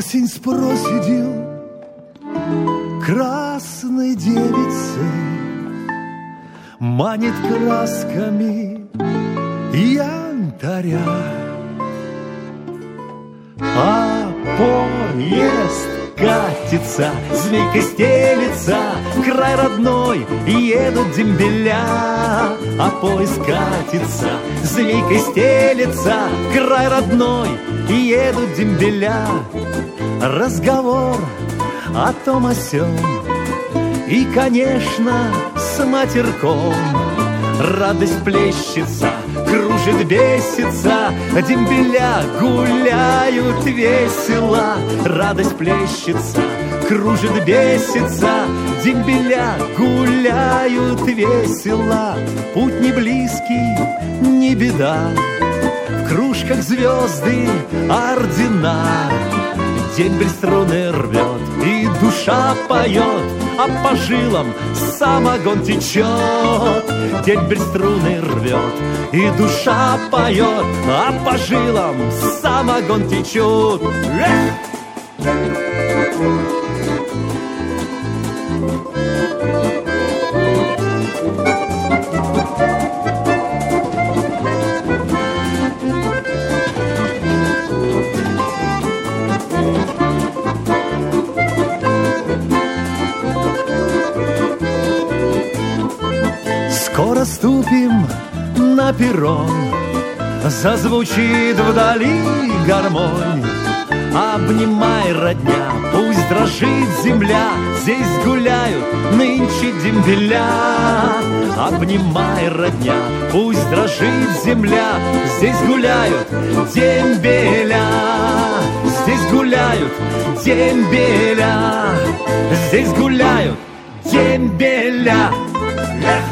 Осень с проседью красной девицы манит красками янтаря. А поезд катится, змейкой стелется, в край родной едут дембеля. А поезд катится, змейкой стелется, в край родной едут дембеля. Разговор о том о сём и, конечно, с матерком. Радость плещется, кружит, бесится, дембеля гуляют весело. Радость плещется, кружит, бесится, дембеля гуляют весело. Путь не близкий, не беда, в кружках звезды, ордена. Дембель струны рвет, и душа поет, а по жилам самогон течет. Дембель струны рвет, и душа поет, а по жилам самогон течет. Скоро ступим на перрон, зазвучит вдали гармонь. Обнимай, родня, пусть дрожит земля, здесь гуляют нынче дембеля. Обнимай, родня, пусть дрожит земля, здесь гуляют дембеля. Здесь гуляют дембеля, здесь гуляют дембеля.